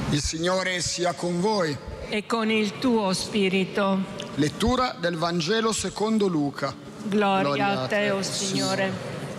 Il Signore sia con voi. E con il tuo spirito. Lettura del Vangelo secondo Luca. Gloria a te, o Signore.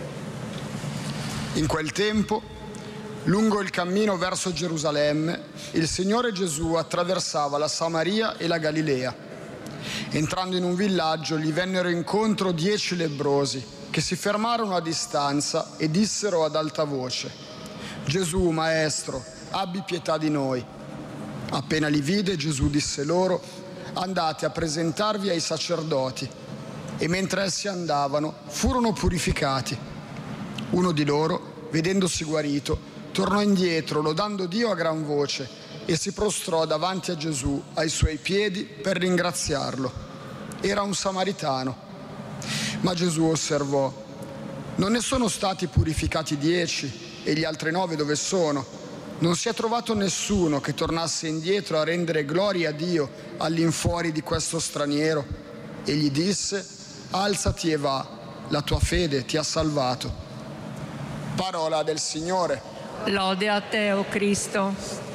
In quel tempo, lungo il cammino verso Gerusalemme, il Signore Gesù attraversava la Samaria e la Galilea. Entrando in un villaggio, gli vennero incontro 10 lebbrosi, che si fermarono a distanza e dissero ad alta voce: «Gesù, Maestro, abbi pietà di noi». Appena li vide, Gesù disse loro: «Andate a presentarvi ai sacerdoti». E mentre essi andavano, furono purificati. Uno di loro, vedendosi guarito, tornò indietro, lodando Dio a gran voce, e si prostrò davanti a Gesù ai suoi piedi per ringraziarlo. Era un samaritano. Ma Gesù osservò: «Non ne sono stati purificati 10, e gli altri 9 dove sono? Non si è trovato nessuno che tornasse indietro a rendere gloria a Dio all'infuori di questo straniero?» E gli disse: «Alzati e va, la tua fede ti ha salvato». Parola del Signore. Lode a te, o Cristo.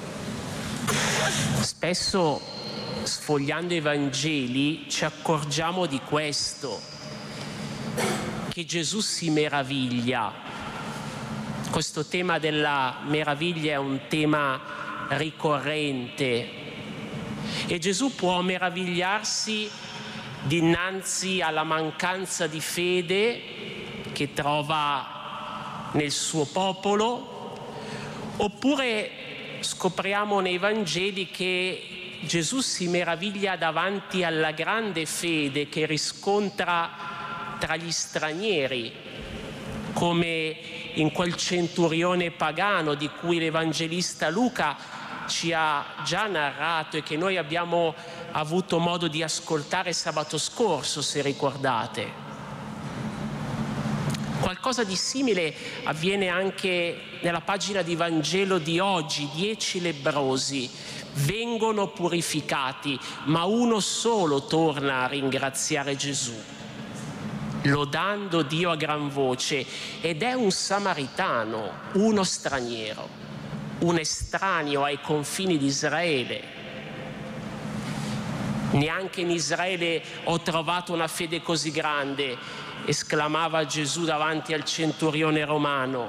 Spesso, sfogliando i Vangeli, ci accorgiamo di questo, che Gesù si meraviglia. Questo tema della meraviglia è un tema ricorrente e Gesù può meravigliarsi dinanzi alla mancanza di fede che trova nel suo popolo, oppure scopriamo nei Vangeli che Gesù si meraviglia davanti alla grande fede che riscontra tra gli stranieri, come in quel centurione pagano di cui l'Evangelista Luca ci ha già narrato e che noi abbiamo avuto modo di ascoltare sabato scorso, se ricordate. Qualcosa di simile avviene anche nella pagina di Vangelo di oggi. 10 lebbrosi vengono purificati, ma uno solo torna a ringraziare Gesù, lodando Dio a gran voce, ed è un samaritano, uno straniero, un estraneo ai confini di Israele. «Neanche in Israele ho trovato una fede così grande», esclamava Gesù davanti al centurione romano.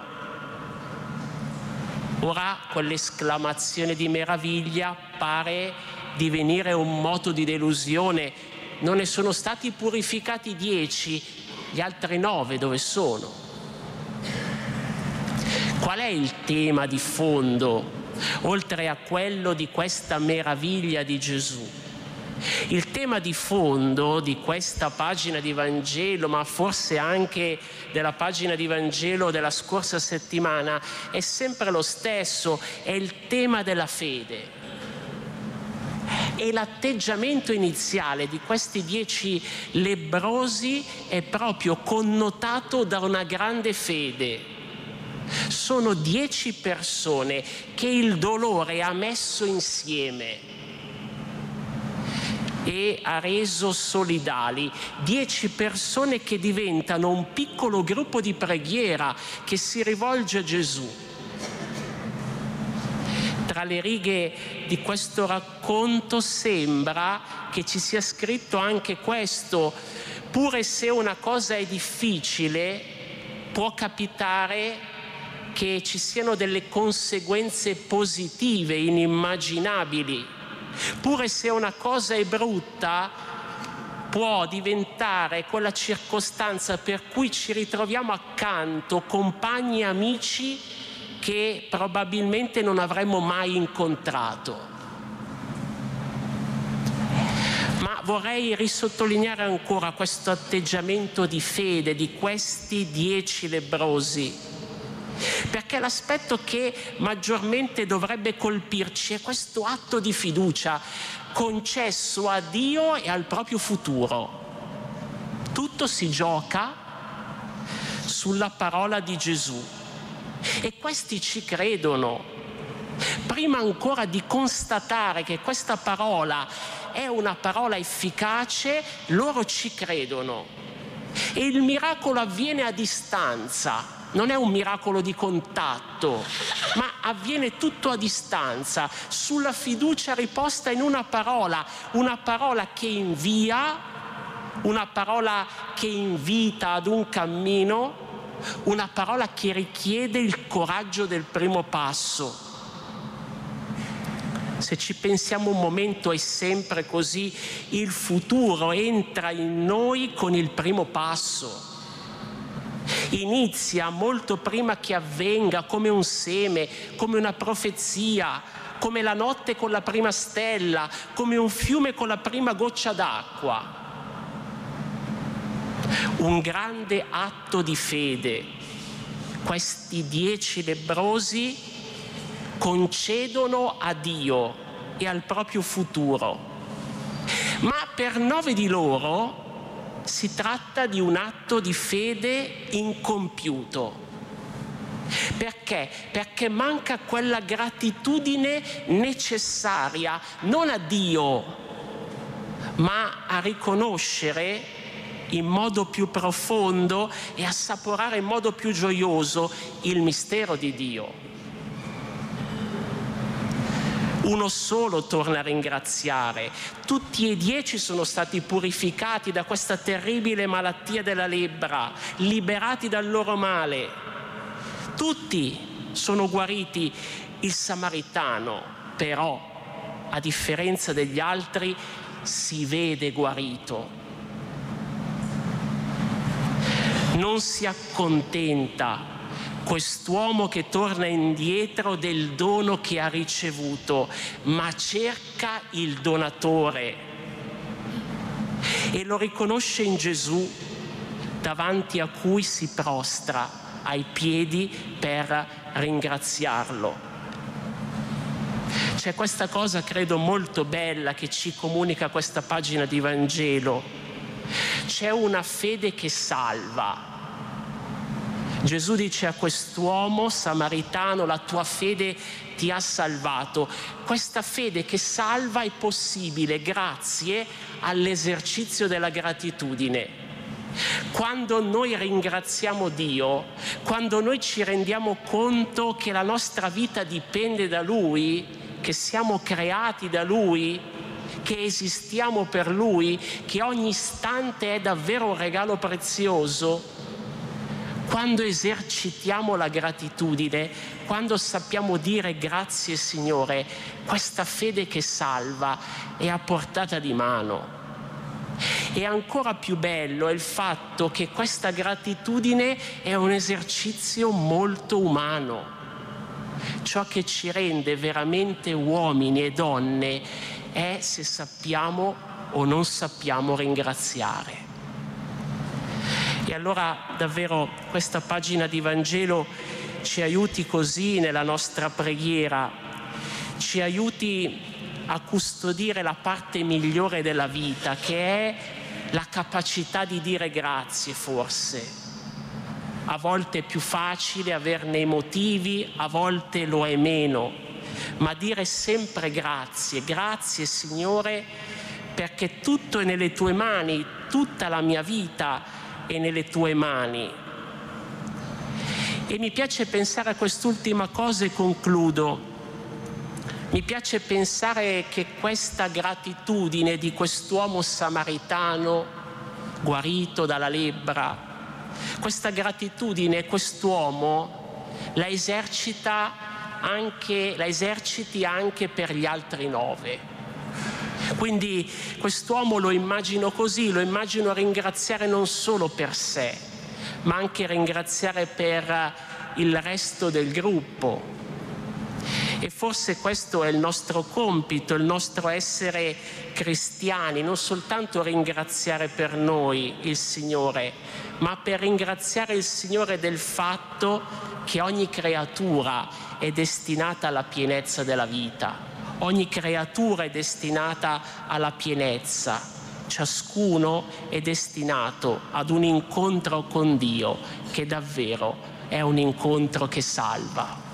Ora quell'esclamazione di meraviglia pare divenire un moto di delusione. Non ne sono stati purificati 10, gli altri 9 dove sono? Qual è il tema di fondo, oltre a quello di questa meraviglia di Gesù? Il tema di fondo di questa pagina di Vangelo, ma forse anche della pagina di Vangelo della scorsa settimana, è sempre lo stesso, è il tema della fede. E l'atteggiamento iniziale di questi 10 lebbrosi è proprio connotato da una grande fede. Sono 10 persone che il dolore ha messo insieme e ha reso solidali. 10 persone che diventano un piccolo gruppo di preghiera che si rivolge a Gesù. Tra le righe di questo racconto sembra che ci sia scritto anche questo: pure se una cosa è difficile, può capitare che ci siano delle conseguenze positive inimmaginabili. Pure se una cosa è brutta, può diventare quella circostanza per cui ci ritroviamo accanto compagni e amici che probabilmente non avremmo mai incontrato. Ma vorrei risottolineare ancora questo atteggiamento di fede di questi 10 lebbrosi, perché l'aspetto che maggiormente dovrebbe colpirci è questo atto di fiducia concesso a Dio e al proprio futuro. Tutto si gioca sulla parola di Gesù e questi ci credono. Prima ancora di constatare che questa parola è una parola efficace, loro ci credono. E il miracolo avviene a distanza. non è un miracolo di contatto, ma avviene tutto a distanza, sulla fiducia riposta in una parola che invia, una parola che invita ad un cammino, una parola che richiede il coraggio del primo passo. Se ci pensiamo un momento è sempre così, il futuro entra in noi con il primo passo. Inizia molto prima che avvenga, come un seme, come una profezia, come la notte con la prima stella, come un fiume con la prima goccia d'acqua. Un grande atto di fede. Questi 10 lebbrosi concedono a Dio e al proprio futuro, ma per 9 di loro si tratta di un atto di fede incompiuto. Perché? Perché manca quella gratitudine necessaria, non a Dio, ma a riconoscere in modo più profondo e assaporare in modo più gioioso il mistero di Dio. Uno solo torna a ringraziare. Tutti e 10 sono stati purificati da questa terribile malattia della lebbra, liberati dal loro male. Tutti sono guariti. Il samaritano, però, a differenza degli altri, si vede guarito. Non si accontenta quest'uomo che torna indietro del dono che ha ricevuto, ma cerca il donatore e lo riconosce in Gesù, davanti a cui si prostra ai piedi per ringraziarlo. C'è questa cosa, credo, molto bella che ci comunica questa pagina di Vangelo. C'è una fede che salva. Gesù dice a quest'uomo samaritano: la tua fede ti ha salvato. Questa fede che salva è possibile grazie all'esercizio della gratitudine. Quando noi ringraziamo Dio, quando noi ci rendiamo conto che la nostra vita dipende da Lui, che siamo creati da Lui, che esistiamo per Lui, che ogni istante è davvero un regalo prezioso, quando esercitiamo la gratitudine, quando sappiamo dire grazie Signore, questa fede che salva è a portata di mano. E ancora più bello è il fatto che questa gratitudine è un esercizio molto umano. Ciò che ci rende veramente uomini e donne è se sappiamo o non sappiamo ringraziare. E allora davvero questa pagina di Vangelo ci aiuti così nella nostra preghiera, ci aiuti a custodire la parte migliore della vita, che è la capacità di dire grazie forse. A volte è più facile averne i motivi, a volte lo è meno, ma dire sempre grazie, grazie Signore, perché tutto è nelle tue mani, tutta la mia vita è nelle tue mani. E mi piace pensare a quest'ultima cosa e concludo. Mi piace pensare che questa gratitudine di quest'uomo samaritano guarito dalla lebbra, questa gratitudine quest'uomo la eserciti anche per gli altri 9. Quindi quest'uomo lo immagino così, lo immagino ringraziare non solo per sé, ma anche ringraziare per il resto del gruppo. E forse questo è il nostro compito, il nostro essere cristiani, non soltanto ringraziare per noi il Signore, ma per ringraziare il Signore del fatto che ogni creatura è destinata alla pienezza della vita. Ogni creatura è destinata alla pienezza, ciascuno è destinato ad un incontro con Dio che davvero è un incontro che salva.